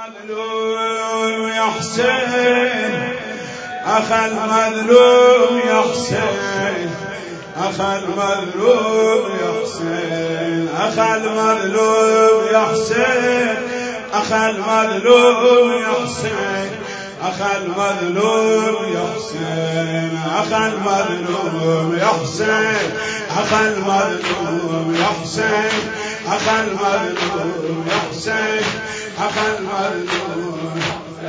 المظلوم يا حسين، أخا المظلوم يا حسين، أخا المظلوم يا حسين، أخا المظلوم يا حسين، أخا المظلوم يا حسين، أخا المظلوم يا حسين، أخا المظلوم يا حسين، أخا المظلوم يا حسين، أخا المظلوم يا حسين، أخا المظلوم،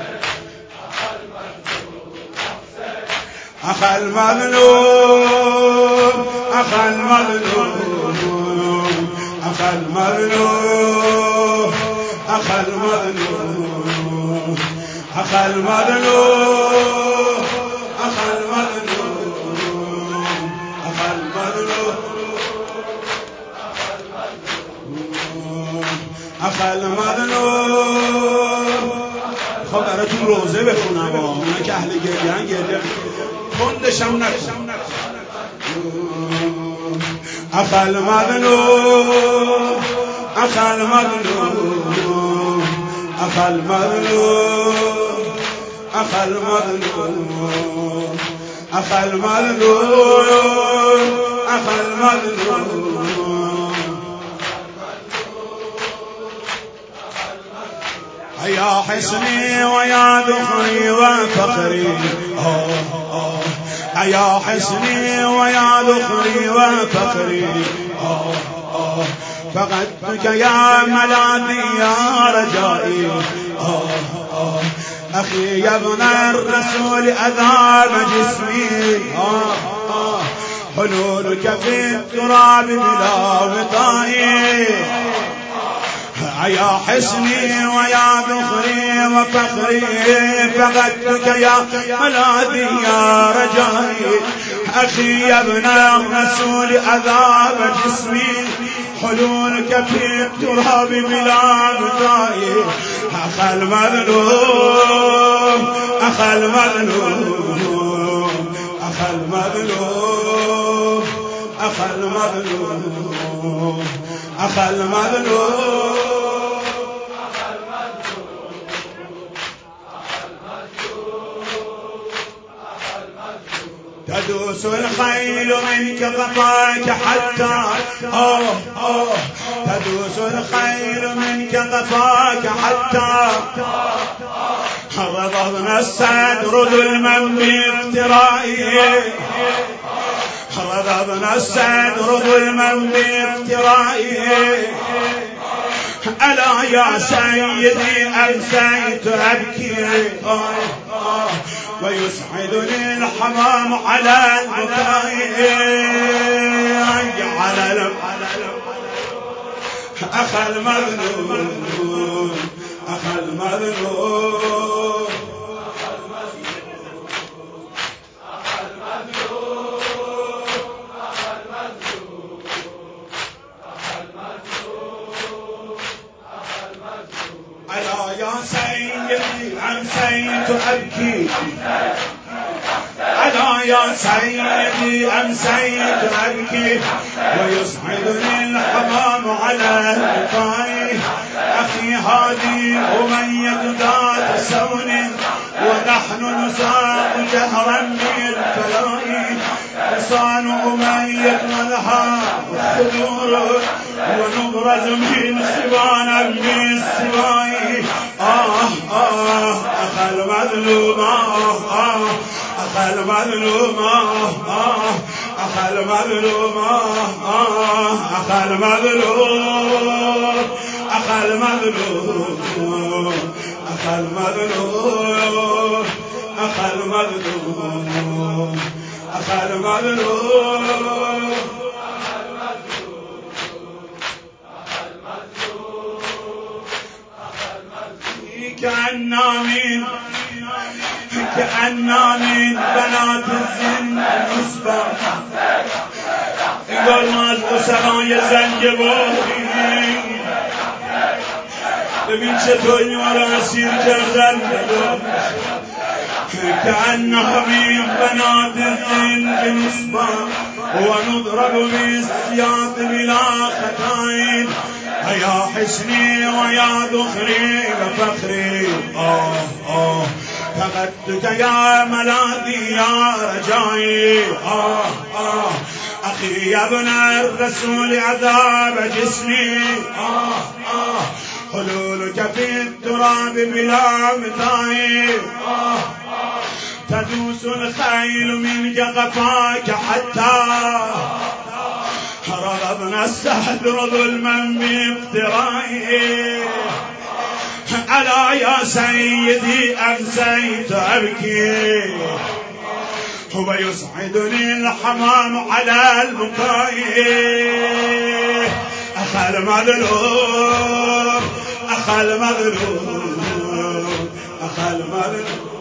أخا المظلوم، أخا المظلوم، أخا المظلوم، أخا المظلوم، أخا المظلوم، أخا المظلوم، أخا المظلوم، أخا المظلوم. خب براتون روزه بخونم اونا که اهل گریه‌ان گریه کندشم نکن. أخا المظلوم، أخا المظلوم، أخا المظلوم، أخا المظلوم، أخا المظلوم، أخا المظلوم. يا حسني ويا ذخري وفخري، يا حسني ويا ذخري وفخري، فقدتك يا ملاذي يا رجائي، أخي يا ابن الرسول أذاب جسمي، حلولك في التراب بلا وطائي. يا حسني ويا ذخري وفخري، فقدتك يا ملاذي يا رجائي، أخي يا ابن الرسول أذاب جسمي، حلولك في التراب بلا بقائي. أخا المظلوم، أخا المظلوم، أخا المظلوم، أخا المظلوم، أخا المظلوم. تدوس الخيل منك قفاك حتى تدوس الخيل منك قفاك حتى رضضنا الصدر ظلما بافترائه، رضضنا الصدر ظلما بافترائه. ألا يا سيدي أمسيت أبكي، ويسعدني الحمام على البكاء. أخا المظلوم، أخا المظلوم، ألا يا سيدي أمسيت أبكي، ألا يا سيدي أمسيت أبكي، ويسعدني الحمام على البكاء. أخي هذه أمية ذات سون، ونحن نساق جهرا بالفلاء. لسان أمية لها صدور، ونبرز من سبانا بالسباء. أخا المظلوم، أخا المظلوم، أخا المظلوم، أخا المظلوم، أخا المظلوم، أخا المظلوم، أخا المظلوم، أخا المظلوم. كأننا من بنات الزن نسبة، يقول ما القسماء زنجباری. ببین چطور میوارا اسیر کردن. كأنها من بنات الزن نسبة، ونضرب بالسياط بلا خطائن. يا حسني ويا ذخري وفخري فقدتك يا ملاذي يا رجائي أخي يا ابن الرسول عذاب جسمي حلولك في التراب بلا متاعي تدوس الخيل من قفاك حتى رغبنا السحر ظلما بافترائي على يا سيدي أمسيت أبكي ويصعدني الحمام على البكاء أخا المظلوم أخا المظلوم أخا المظلوم